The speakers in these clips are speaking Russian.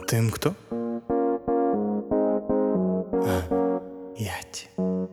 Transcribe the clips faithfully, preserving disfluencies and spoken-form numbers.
Ты им кто? А, Ять.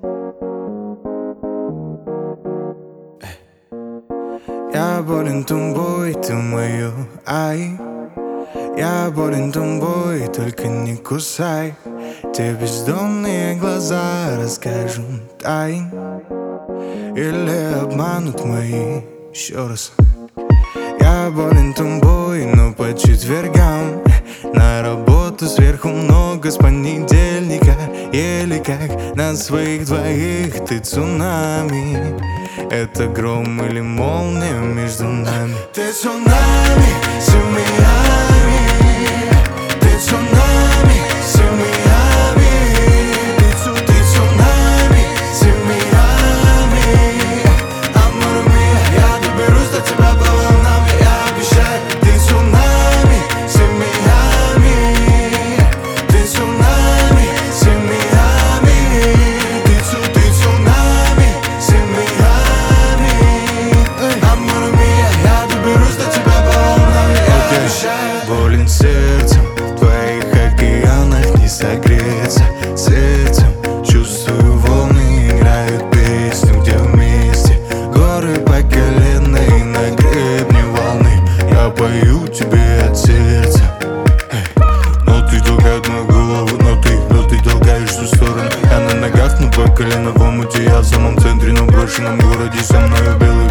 Я болен тобой, ты мою, ай. Я болен тобой, только не кусай. Те бездонные глаза расскажут тайн или обманут мои. Еще раз. Я болен тобой, но по четвергам на работу сверху много с понедельника. Еле как на своих двоих ты цунами. Это гром или молния между нами. Ты цунами, семьями. Ты цунами, семьями. Ты цунами, семьями. Амор мия, я доберусь до тебя по волнам, я обещаю. Ты цунами, семьями. Ты цунами, семьями. Ты цунами, семьями. Амор мия, я доберусь до тебя по волнам, я обещаю. Болен сердцем, в твоих океанах не согреться. Сердцем чувствую, волны играют песню, где вместе горы по колено и на гребне волны. Я пою тебе от сердца. Эй. Но ты толкаешь мою голову, но ты, но ты толкаешь в ту сторону. Я на ногах, но по колено в омуте. Я в самом центре, но в брошенном городе. Со мною белый